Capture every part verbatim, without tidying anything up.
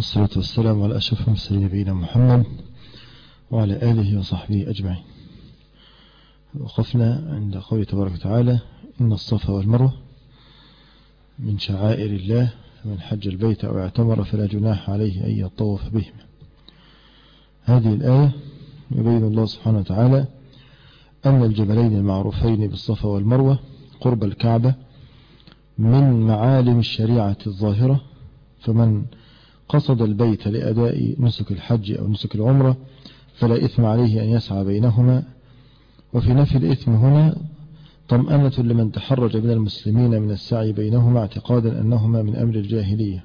والصلاة والسلام على أشرف المرسلين نبينا محمد وعلى آله وصحبه أجمعين. وقفنا عند قوله تبارك وتعالى: إن الصفا والمروة من شعائر الله فمن حج البيت أو اعتمر فلا جناح عليه أن يطوف بهما. هذه الآية يبين الله سبحانه وتعالى أن الجبلين المعروفين بالصفا والمروة قرب الكعبة من معالم الشريعة الظاهرة، فمن قصد البيت لأداء نسك الحج أو نسك العمرة فلا إثم عليه أن يسعى بينهما. وفي نفي الإثم هنا طمأنة لمن تحرج من المسلمين من السعي بينهما اعتقادا أنهما من أمر الجاهلية.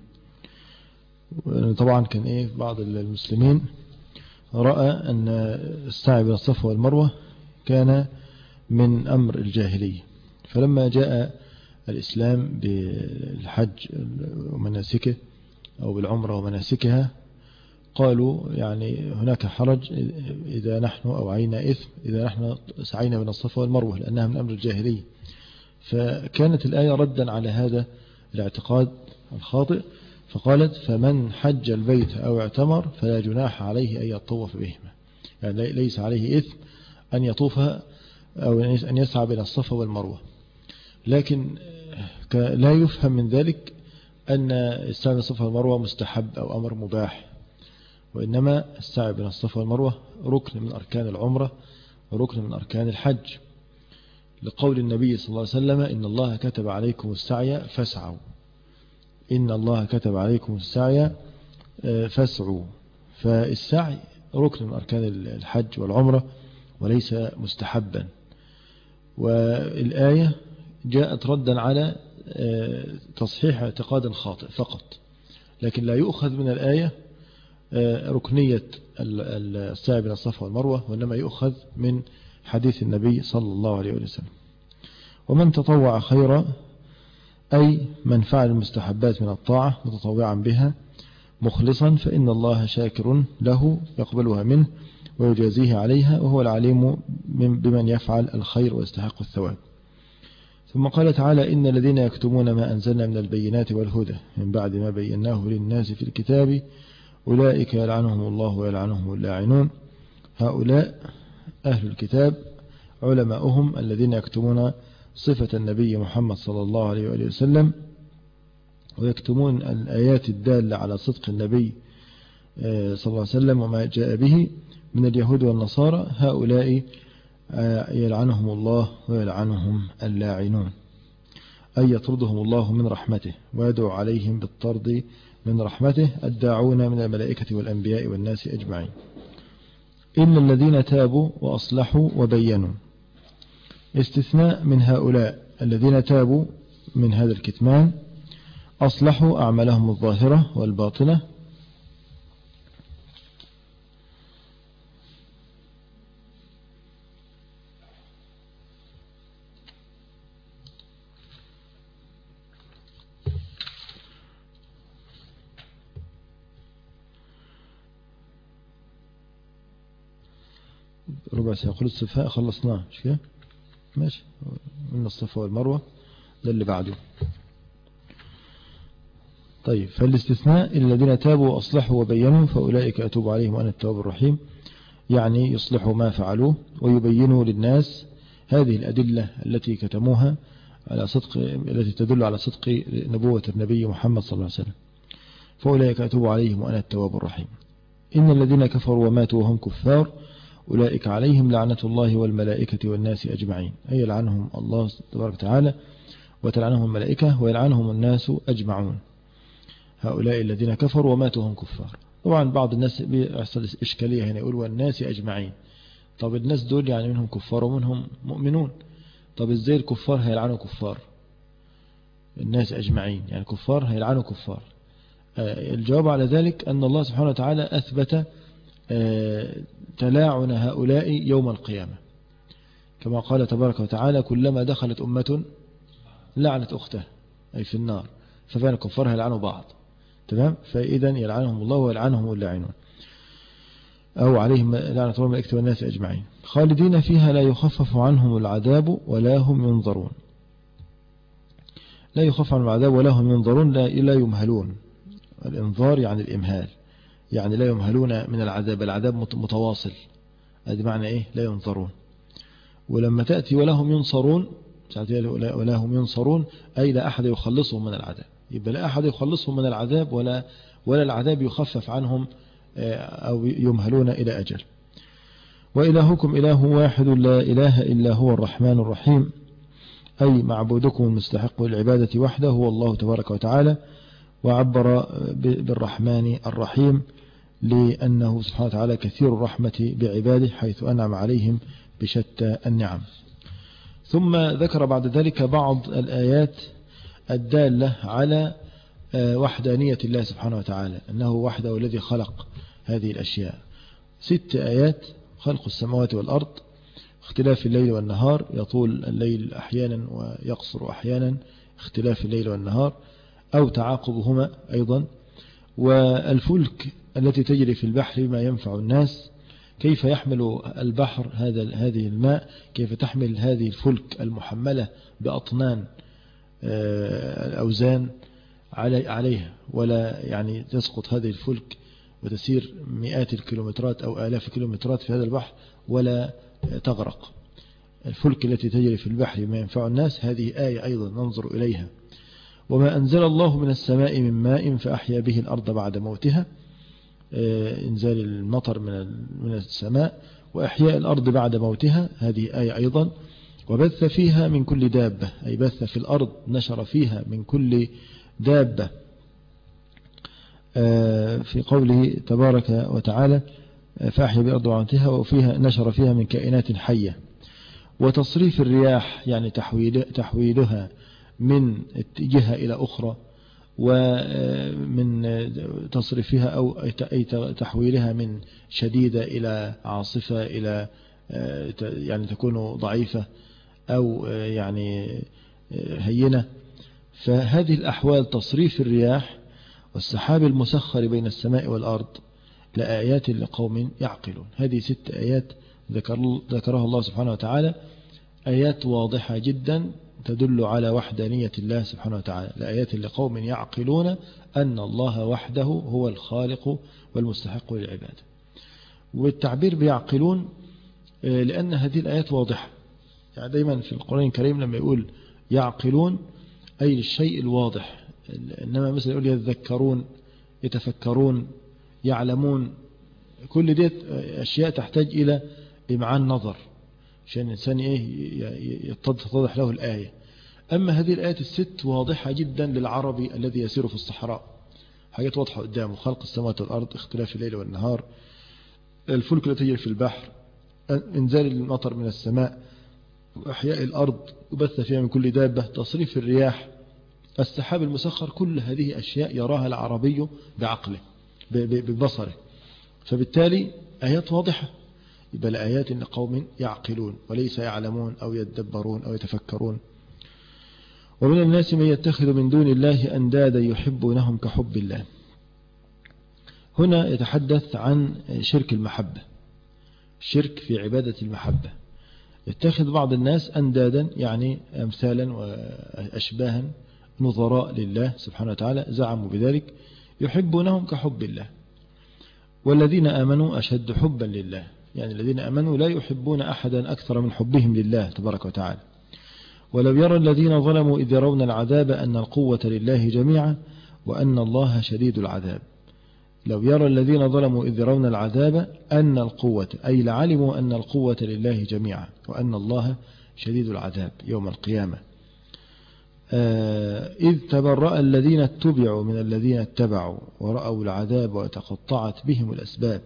طبعا كان إيه بعض المسلمين رأى أن السعي بين الصفا والمروة كان من أمر الجاهلية، فلما جاء الإسلام بالحج ومناسكه أو بالعمرة ومناسكها قالوا يعني هناك حرج إذا نحن أوعينا إثم إذا نحن سعينا بين الصفا والمروة لأنها من أمر الجاهلية. فكانت الآية ردا على هذا الاعتقاد الخاطئ، فقالت: فمن حج البيت أو اعتمر فلا جناح عليه أن يطوف بهما، يعني ليس عليه إثم أن يطوف أو أن يسعى بين الصفا والمروة. لكن لا يفهم من ذلك أن السعي بين الصفا والمروة مستحب أو أمر مباح، وإنما السعي بين الصفا والمروة ركن من أركان العمرة وركن من أركان الحج، لقول النبي صلى الله عليه وسلم: إن الله كتب عليكم السعي فاسعوا. إن الله كتب عليكم السعي فاسعوا. فالسعي ركن من أركان الحج والعمرة وليس مستحبا. والآية جاءت ردا على تصحيح اعتقاد خاطئ فقط، لكن لا يؤخذ من الآية ركنية السعي بين الصفا والمروة، وإنما يؤخذ من حديث النبي صلى الله عليه وسلم: ومن تطوع خيرا، أي من فعل المستحبات من الطاعة متطوعا بها مخلصا فإن الله شاكر له يقبلها منه ويجازيه عليها، وهو العليم بمن يفعل الخير ويستحق الثواب. ثم قال تعالى: إن الذين يكتمون ما أنزلنا من البينات والهدى من بعد ما بيناه للناس في الكتاب أولئك يلعنهم الله ويلعنهم اللاعنون. هؤلاء أهل الكتاب علماؤهم الذين يكتمون صفة النبي محمد صلى الله عليه وآله وسلم، ويكتمون الآيات الدالة على صدق النبي صلى الله عليه وسلم وما جاء به من اليهود والنصارى. هؤلاء يلعنهم الله ويلعنهم اللاعنون، أي يطردهم الله من رحمته ويدعو عليهم بالطرد من رحمته الداعون من الملائكة والأنبياء والناس أجمعين. إلا الذين تابوا وأصلحوا وبينوا، استثناء من هؤلاء الذين تابوا من هذا الكتمان، أصلحوا أعمالهم الظاهرة والباطنة، ربع سيقول الصفاء خلصناه مش كده؟ ماشي، من الصفا والمروة ده اللي بعده. طيب، فالاستثناء الذين تابوا وأصلحوا وبينوا فأولئك أتوب عليهم وأنا التواب الرحيم، يعني يصلحوا ما فعلوه ويبينوا للناس هذه الأدلة التي كتموها على صدق، التي تدل على صدق نبوة النبي محمد صلى الله عليه وسلم. فأولئك أتوب عليهم وأنا التواب الرحيم. إن الذين كفروا وماتوا وهم كفار أولئك عليهم لعنة الله والملائكة والناس أجمعين، أي يلعنهم الله تبارك وتعالى وتلعنهم الملائكة ويلعنهم الناس أجمعون. هؤلاء الذين كفروا وماتوا وهم كفار. طبعا بعض الناس بيحصل إشكالية هنا، يقول والناس أجمعين. طب الناس دول يعني منهم كفار ومنهم مؤمنون، طب إزاي الكفار هيلعنوا كفار؟ الناس أجمعين يعني كفار هيلعنوا كفار. الجواب على ذلك أن الله سبحانه وتعالى أثبت تلاعن هؤلاء يوم القيامة، كما قال تبارك وتعالى: كلما دخلت أمة لعنت أختها، أي في النار، فبين الكفار يلعنوا بعض. تمام؟ فإذا يلعنهم الله ويلعنهم اللاعنون، أو عليهم لعنة الله والملائكة والناس أجمعين، خالدين فيها لا يخفف عنهم العذاب ولا هم ينظرون. لا يخفف عنهم العذاب ولا هم ينظرون، لا, لا يمهلون. الإنذار يعني الإمهال، يعني لا يمهلون من العذاب، العذاب متواصل، هذا معنى إيه لا ينظرون. ولما تأتي ولا هم ينصرون، ولا هم ينصرون أي لا أحد يخلصهم من العذاب، يبقى لا أحد يخلصهم من العذاب ولا ولا العذاب يخفف عنهم أو يمهلون إلى أجل. وإلهكم إله واحد لا إله إلا هو الرحمن الرحيم، أي معبودكم المستحق للعبادة وحده هو الله تبارك وتعالى. وعبر بالرحمن الرحيم لأنه سبحانه وتعالى كثير الرحمة بعباده حيث أنعم عليهم بشتى النعم. ثم ذكر بعد ذلك بعض الآيات الدالة على وحدانية الله سبحانه وتعالى، أنه وحده الذي خلق هذه الأشياء. ست آيات: خلق السماوات والأرض، اختلاف الليل والنهار، يطول الليل أحيانا ويقصر أحيانا، اختلاف الليل والنهار أو تعاقبهما أيضا، والفلك التي تجري في البحر بما ينفع الناس، كيف يحمل البحر هذا هذه الماء، كيف تحمل هذه الفلك المحملة بأطنان الأوزان عليها، ولا يعني تسقط هذه الفلك وتسير مئات الكيلومترات أو آلاف الكيلومترات في هذا البحر ولا تغرق. الفلك التي تجري في البحر بما ينفع الناس، هذه آية أيضا ننظر إليها. وما أنزل الله من السماء من ماء فأحيا به الأرض بعد موتها، إنزال المطر من السماء وأحياء الأرض بعد موتها، هذه آية أيضا. وبث فيها من كل دابة، أي بث في الأرض نشر فيها من كل دابة، في قوله تبارك وتعالى فأحيا بالأرض بعد موتها وفيها نشر فيها من كائنات حية. وتصريف الرياح يعني تحويل تحويلها من جهة إلى أخرى، ومن تصريفها أو تحويلها من شديدة إلى عاصفة، إلى يعني تكون ضعيفة أو يعني هينة. فهذه الأحوال تصريف الرياح والسحاب المسخر بين السماء والأرض لآيات لقوم يعقلون. هذه ست آيات ذكر ذكرها الله سبحانه وتعالى، آيات واضحة جدا تدل على وحدانية الله سبحانه وتعالى، لآيات لقوم يعقلون أن الله وحده هو الخالق والمستحق للعبادة. والتعبير بيعقلون لأن هذه الآيات واضحة، يعني دايما في القرآن الكريم لما يقول يعقلون أي للشيء الواضح، إنما مثلا يقول يذكرون، يتفكرون، يعلمون، كل دي أشياء تحتاج إلى إمعان نظر عشان الإنسان إيه يتضح له الآية. أما هذه الآيات الست واضحة جدا للعربي الذي يسير في الصحراء، حاجات واضحة قدامه: خلق السماوات والأرض، اختلاف الليل والنهار، الفلك التي تجري في البحر، إنزال المطر من السماء، وأحياء الأرض وبث فيها من كل دابة، تصريف الرياح، السحاب المسخر. كل هذه أشياء يراها العربي بعقله ببصره، فبالتالي آيات واضحة. يبقى لآيات لقوم يعقلون وليس يعلمون أو يتدبرون أو يتفكرون. ومن الناس من يتخذ من دون الله أندادا يحبونهم كحب الله. هنا يتحدث عن شرك المحبة، الشرك في عبادة المحبة. يتخذ بعض الناس أندادا يعني أمثالا وأشباها نظراء لله سبحانه وتعالى، زعموا بذلك، يحبونهم كحب الله. والذين آمنوا أشد حبا لله، يعني الذين آمنوا لا يحبون أحدا أكثر من حبهم لله تبارك وتعالى. ولو يرى الذين ظلموا إذ يرون العذاب أن القوة لله جميعا وأن الله شديد العذاب. لو يرى الذين ظلموا إذ يرون العذاب أن القوة، أي لعلموا أن القوة لله جميعا وأن الله شديد العذاب يوم القيامة. إذ تبرأ الذين اتبعوا من الذين اتبعوا ورأوا العذاب وتقطعت بهم الأسباب.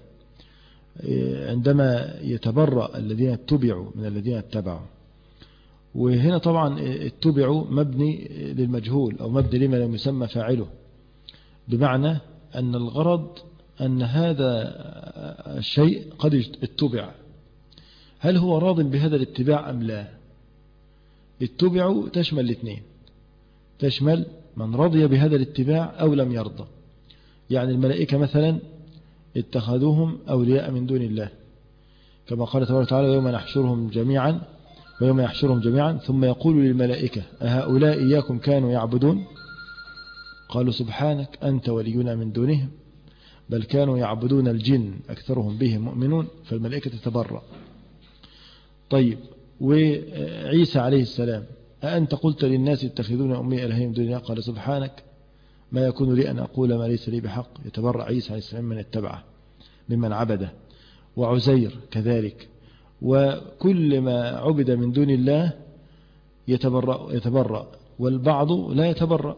عندما يتبرأ الذين اتبعوا من الذين اتبعوا، وهنا طبعا اتبعوا مبني للمجهول أو مبني لما لم يسمى فاعله، بمعنى أن الغرض أن هذا الشيء قد اتبع، هل هو راض بهذا الاتباع أم لا؟ اتبعوا تشمل الاثنين، تشمل من رضي بهذا الاتباع أو لم يرضى. يعني الملائكة مثلا اتخذوهم أولياء من دون الله، كما قال تبارك وتعالى يوم نحشرهم جميعا ويوم يحشرهم جميعا ثم يقول للملائكة أهؤلاء إياكم كانوا يعبدون. قالوا سبحانك أنت ولينا من دونهم بل كانوا يعبدون الجن أكثرهم بهم مؤمنون، فالملائكة تتبرأ. طيب، وعيسى عليه السلام أأنت قلت للناس اتخذون أمي إلهين من دون الله قال سبحانك ما يكون لي أن أقول ما ليس لي بحق، يتبرأ عيسى عليه السلام من اتبعه ممن عبده. وعزير كذلك، وكل ما عبد من دون الله يتبرأ, يتبرأ والبعض لا يتبرأ،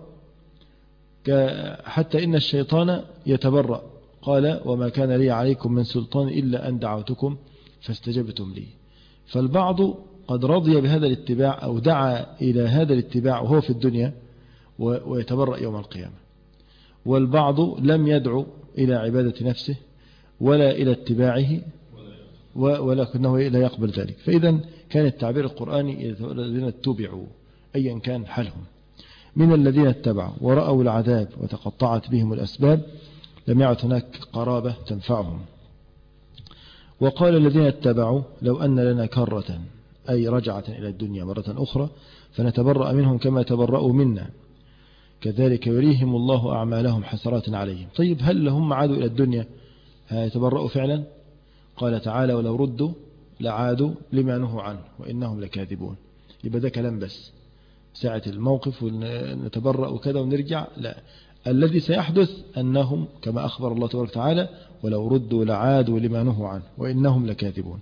حتى إن الشيطان يتبرأ قال وما كان لي عليكم من سلطان إلا أن دعوتكم فاستجبتم لي. فالبعض قد رضي بهذا الاتباع أو دعا إلى هذا الاتباع وهو في الدنيا ويتبرأ يوم القيامة، والبعض لم يدعو إلى عبادة نفسه ولا إلى اتباعه ولكنه لا يقبل ذلك. فإذا كان التعبير القرآني الذين اتبعوا أيا كان حالهم من الذين اتبعوا ورأوا العذاب وتقطعت بهم الأسباب لم يعد هناك قرابة تنفعهم. وقال الذين اتبعوا لو أن لنا كرة أي رجعة إلى الدنيا مرة أخرى فنتبرأ منهم كما تبرأوا منا كذلك يريهم الله أعمالهم حسرات عليهم. طيب، هل هم عادوا إلى الدنيا يتبرأوا فعلا؟ قال تعالى ولو ردوا لعادوا لما نهوا عنه وإنهم لكاذبون. يبقى ده كلام بس ساعة الموقف ونتبرأ وكذا ونرجع، لا، الذي سيحدث أنهم كما أخبر الله تبارك وتعالى ولو ردوا لعادوا لما نهوا عنه وإنهم لكاذبون.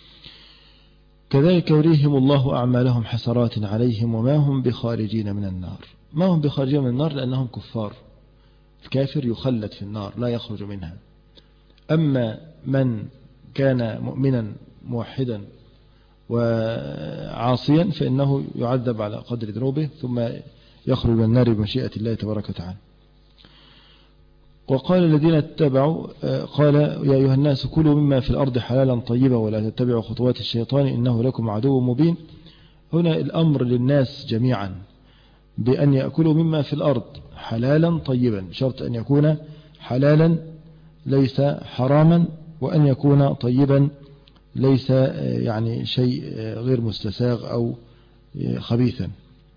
كذلك يريهم الله أعمالهم حسرات عليهم وما هم بخارجين من النار. ما هم بخارجين من النار لأنهم كفار، الكافر يخلد في النار لا يخرج منها. أما من كان مؤمنا موحدا وعاصيا فإنه يعذب على قدر ذنوبه ثم يخرج من النار بمشيئة الله تبارك وتعالى. وقال الذين اتبعوا قال يا أيها الناس كلوا مما في الأرض حلالا طيبا ولا تتبعوا خطوات الشيطان إنه لكم عدو مبين. هنا الأمر للناس جميعا بأن يأكلوا مما في الأرض حلالا طيبا، شرط أن يكون حلالا ليس حراما، وأن يكون طيبا ليس يعني شيء غير مستساغ أو خبيثا.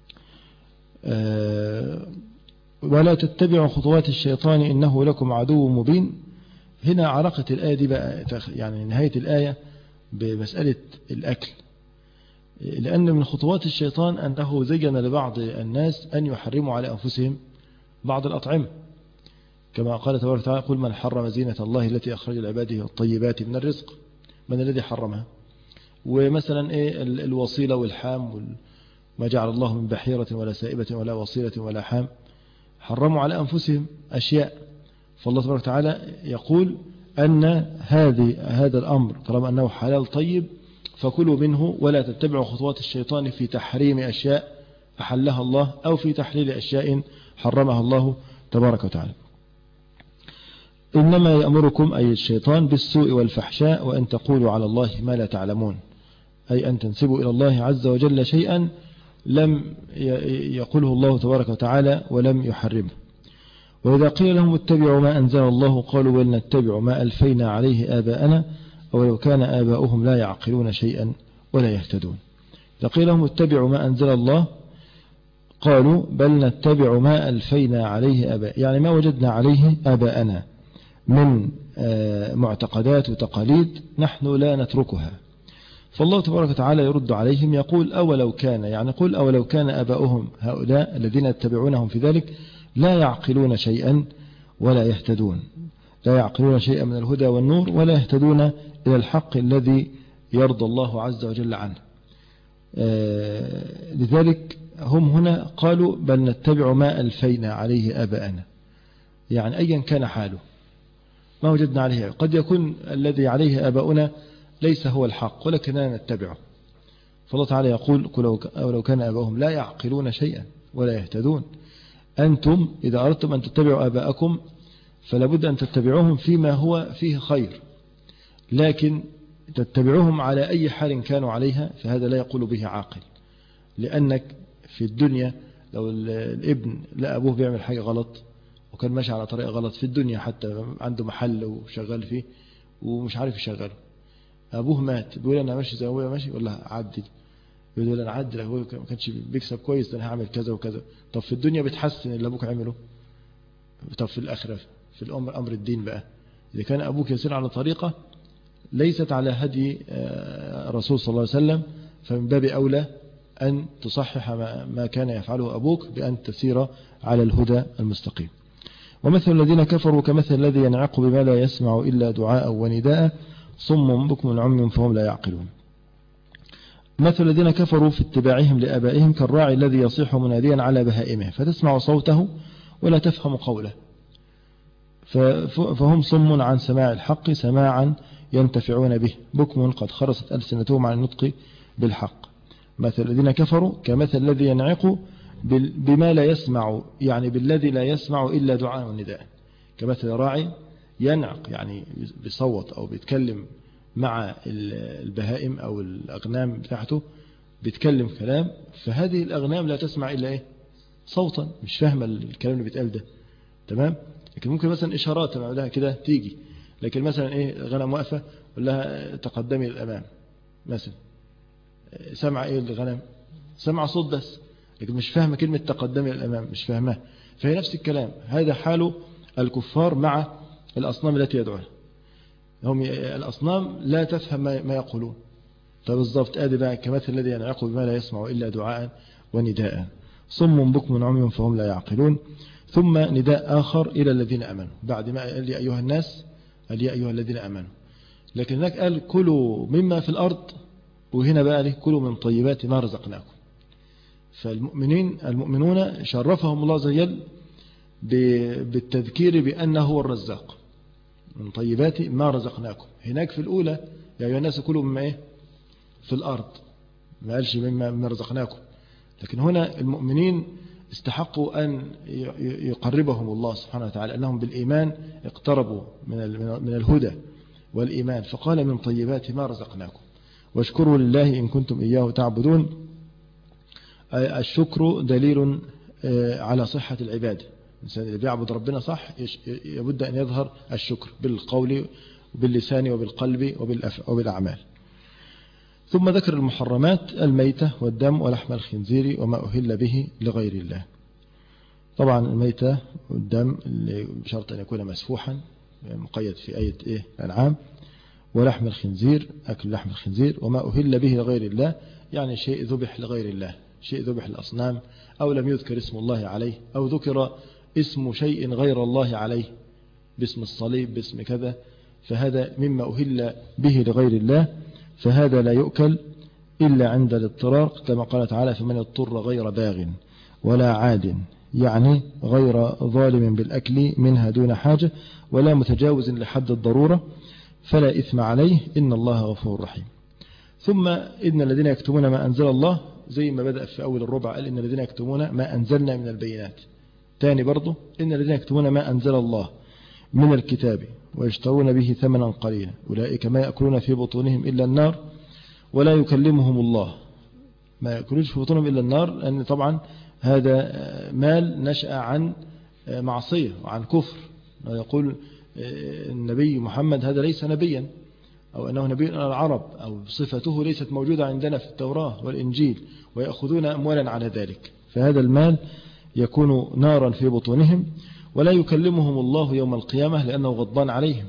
ولا تتبعوا خطوات الشيطان إنه لكم عدو مبين. هنا علاقة الآية دي بقى يعني نهاية الآية بمسألة الأكل، لأن من خطوات الشيطان أنه زين لبعض الناس أن يحرموا على أنفسهم بعض الأطعمة كما قال تبارك وتعالى قل من حرم زينة الله التي أخرج لعباده والطيبات من الرزق، من الذي حرمها؟ ومثلا إيه الوصيلة والحام ما جعل الله من بحيرة ولا سائبة ولا وصيلة ولا حام، حرموا على أنفسهم أشياء. فالله تبارك وتعالى يقول أن هذه هذا الأمر طالما أنه حلال طيب فكلوا منه ولا تتبعوا خطوات الشيطان في تحريم أشياء أحلها الله أو في تحليل أشياء حرمها الله تبارك وتعالى. إنما يأمركم أي الشيطان بالسوء والفحشاء وأن تقولوا على الله ما لا تعلمون، أي أن تنسبوا إلى الله عز وجل شيئا لم يقوله الله تبارك وتعالى ولم يحرمه. وإذا قيل لهم اتبعوا ما أنزل الله قالوا بل نتبع ما ألفينا عليه آباءنا أولو كان آباؤهم لا يعقلون شيئا ولا يهتدون. إذا قيل لهم اتبعوا ما أنزل الله قالوا بل نتبع ما ألفينا عليه آباء، يعني ما وجدنا عليه آباءنا من معتقدات وتقاليد نحن لا نتركها. فالله تبارك وتعالى يرد عليهم يقول أولو كان، يعني قل أولو كان آباؤهم هؤلاء الذين يتبعونهم في ذلك لا يعقلون شيئا ولا يهتدون، لا يعقلون شيئا من الهدى والنور ولا يهتدون إلى الحق الذي يرضى الله عز وجل عنه. لذلك هم هنا قالوا بل نتبع ما ألفينا عليه آباءنا، يعني أيا كان حاله ما وجدنا عليه، قد يكون الذي عليه آباؤنا ليس هو الحق ولكننا نتبعه. فالله تعالى يقول ولو كان آباؤهم لا يعقلون شيئا ولا يهتدون. أنتم إذا أردتم أن تتبعوا آباءكم فلا بد أن تتبعوهم فيما هو فيه خير، لكن تتبعوهم على أي حال كانوا عليها فهذا لا يقول به عاقل. لأنك في الدنيا لو الابن لا أبوه بيعمل حاجة غلط وكان ماشي على طريقة غلط في الدنيا، حتى عنده محل وشغال فيه ومش عارف يشغله، أبوه مات بيقول أنا ماشي زي أبويا ماشي، يقول له عدل، يقول أنا عدل، أبويا ما كانش بيكسب كويس أنا هعمل كذا وكذا. طب في الدنيا بتحسن اللي أبوك عمله طب في الآخرة في الأمر أمر الدين بقى، إذا كان أبوك يسير على طريقة ليست على هدي رسول صلى الله عليه وسلم، فمن باب أولى أن تصحح ما كان يفعله أبوك بأن تسير على الهدى المستقيم. ومثل الذين كفروا كمثل الذي ينعق بما لا يسمع إلا دعاء ونداء صم بكم عمي فهم لا يعقلون. مثل الذين كفروا في اتباعهم لآبائهم كالراعي الذي يصيح مناديا على بهائمه فتسمع صوته ولا تفهم قوله، فهم صم عن سماع الحق سماعا ينتفعون به بكم قد خرست ألسنتهم عن النطق بالحق. مثل الذين كفروا كمثل الذي ينعق بما لا يسمع، يعني بالذي لا يسمع إلا دعاء ونداء. كمثل راعي ينعق يعني بصوت أو بيتكلم مع البهائم أو الأغنام بتاعته، بيتكلم كلام، فهذه الأغنام لا تسمع إلا إيه؟ صوتا، مش فاهمة الكلام اللي بيتقال ده. تمام؟ لكن ممكن مثلا إشارات لها كده تيجي، لكن مثلا إيه غنم واقفة قل لها تقدمي للأمام مثلا، سمع إيه الغنم؟ سمع صوت بس، لكن مش فاهمة كلمة تقدمي للأمام، مش فاهمها. فهي نفس الكلام، هذا حال الكفار مع الأصنام التي يدعونها. هم الأصنام لا تفهم ما يقولون. فبالضبط آدي بقى كمثل الذي ينعق بما لا يسمع إلا دعاء ونداء صم بكم عمي فهم لا يعقلون. ثم نداء آخر إلى الذين أمنوا، بعد ما قال يا أيها الناس قال يا أيها الذين أمنوا، لكن هناك قال كلوا مما في الأرض، وهنا بقى له كلوا من طيبات ما رزقناكم. فالمؤمنين المؤمنون شرفهم الله عز وجل بالتذكير بأنه هو الرزاق من طيبات ما رزقناكم. هناك في الأولى يا أيها الناس كلوا مما إيه في الأرض، ما قالش مما رزقناكم. لكن هنا المؤمنين استحقوا أن يقربهم الله سبحانه وتعالى، أنهم بالإيمان اقتربوا من الهدى والإيمان، فقال من طيبات ما رزقناكم واشكروا لله إن كنتم إياه تعبدون. الشكر دليل على صحة العبادة. الإنسان اللي بيعبد ربنا صح يبد أن يظهر الشكر بالقول وباللسان وبالقلب وبالأعمال. ثم ذكر المحرمات الميتة والدم ولحم الخنزير وما أهل به لغير الله. طبعا الميتة والدم بشرط أن يكون مسفوحا مقيد في آية إيه الأنعام، ولحم الخنزير أكل لحم الخنزير، وما أهل به لغير الله يعني شيء ذبح لغير الله، شيء ذبح الأصنام أو لم يذكر اسم الله عليه، أو ذكر اسم شيء غير الله عليه باسم الصليب باسم كذا، فهذا مما أهل به لغير الله، فهذا لا يؤكل إلا عند الاضطرار كما قال تعالى فمن اضطر غير باغ ولا عاد، يعني غير ظالم بالأكل منها دون حاجة ولا متجاوز لحد الضرورة فلا إثم عليه إن الله غفور رحيم. ثم إن الذين يكتمون ما أنزل الله، زي ما بدأ في أول الربع قال إن الذين يكتمون ما أنزلنا من البينات، تاني برضو إن الذين يكتمون ما أنزل الله من الكتاب ويشترون به ثمنا قليلا أولئك ما يأكلون في بطونهم إلا النار ولا يكلمهم الله. ما يأكلوش في بطونهم إلا النار، لأن طبعا هذا مال نشأ عن معصية وعن كفر. يقول النبي محمد هذا ليس نبيا، أو أنه نبي العرب، أو صفته ليست موجودة عندنا في التوراة والإنجيل، ويأخذون أموالا على ذلك، فهذا المال يكون نارا في بطونهم ولا يكلمهم الله يوم القيامة لأنه غضبان عليهم.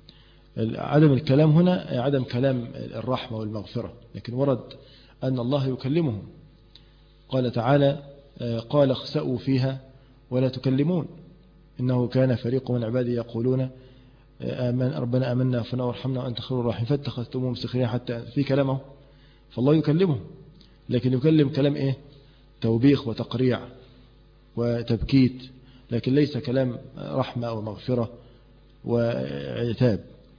عدم الكلام هنا عدم كلام الرحمة والمغفرة، لكن ورد أن الله يكلمهم. قال تعالى قال اخسأوا فيها ولا تكلمون إنه كان فريق من عبادي يقولون آمن ربنا آمنا فنا وارحمنا وأنت خير الراحمين فاتخذتموهم سخريا، حتى في كلامه فالله يكلمهم، لكن يكلم كلام إيه توبيخ وتقريع وتبكيت، لكن ليس كلام رحمة أو مغفرة وعتاب.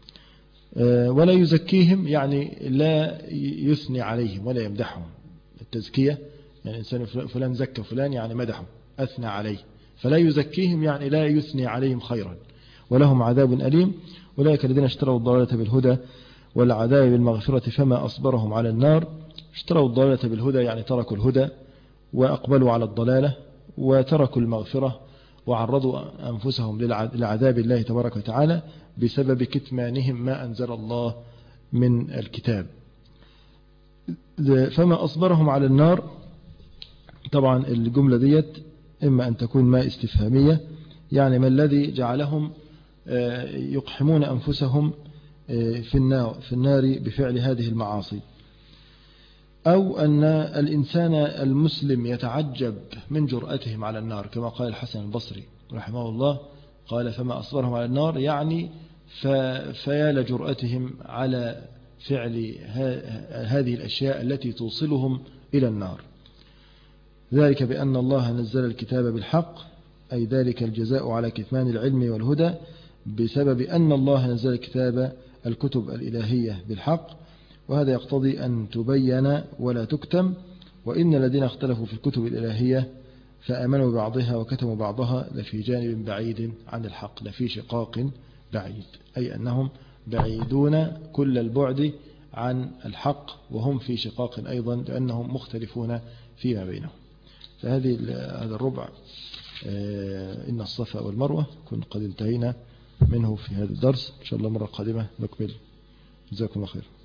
ولا يزكيهم يعني لا يثني عليهم ولا يمدحهم. التزكية يعني إنسان فلان زكى فلان يعني مدحه أثنى عليه، فلا يزكيهم يعني لا يثني عليهم خيرا. ولهم عذاب أليم أولئك الذين اشتروا الضلالة بالهدى والعذاب بالمغفرة فما أصبرهم على النار. اشتروا الضلالة بالهدى يعني تركوا الهدى وأقبلوا على الضلالة وتركوا المغفرة وعرضوا أنفسهم لعذاب الله تبارك وتعالى بسبب كتمانهم ما أنزل الله من الكتاب. فما أصبرهم على النار، طبعا الجملة ديت إما أن تكون ما استفهامية يعني ما الذي جعلهم يقحمون أنفسهم في النار, في النار بفعل هذه المعاصي؟ أو أن الإنسان المسلم يتعجب من جرأتهم على النار كما قال الحسن البصري رحمه الله، قال فما أصبرهم على النار، يعني فيا لجرأتهم على فعل هذه الأشياء التي توصلهم إلى النار. ذلك بأن الله نزل الكتاب بالحق، أي ذلك الجزاء على كتمان العلم والهدى بسبب أن الله نزل الكتاب الكتب الإلهية بالحق، وهذا يقتضي أن تبين ولا تكتم. وإن الذين اختلفوا في الكتب الإلهية فآمنوا بعضها وكتموا بعضها لفي جانب بعيد عن الحق، لفي شقاق بعيد، أي أنهم بعيدون كل البعد عن الحق، وهم في شقاق أيضا لأنهم مختلفون فيما بينهم. فهذه هذا الربع إن الصفا والمروة كن قد انتهينا منه في هذا الدرس. إن شاء الله مرة قادمة نكمل. جزاكم الله خير.